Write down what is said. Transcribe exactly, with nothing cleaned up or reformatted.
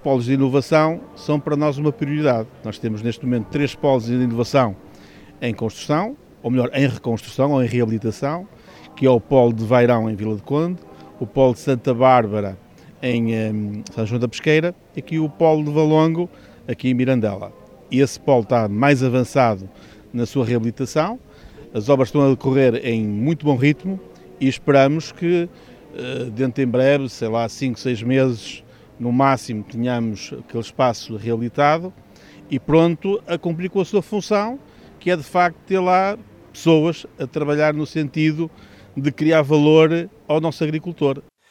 polos de inovação são para nós uma prioridade. Nós temos neste momento três polos de inovação em construção, ou melhor, em reconstrução ou em reabilitação, que é o polo de Vairão em Vila de Conde, o polo de Santa Bárbara em um, São João da Pesqueira e aqui o polo de Valongo aqui em Mirandela. Esse polo está mais avançado na sua reabilitação, as obras estão a decorrer em muito bom ritmo e esperamos que dentro em breve, sei lá, cinco, seis meses no máximo, tenhamos aquele espaço reabilitado e pronto a cumprir com a sua função, que é de facto ter lá pessoas a trabalhar no sentido de criar valor ao nosso agricultor.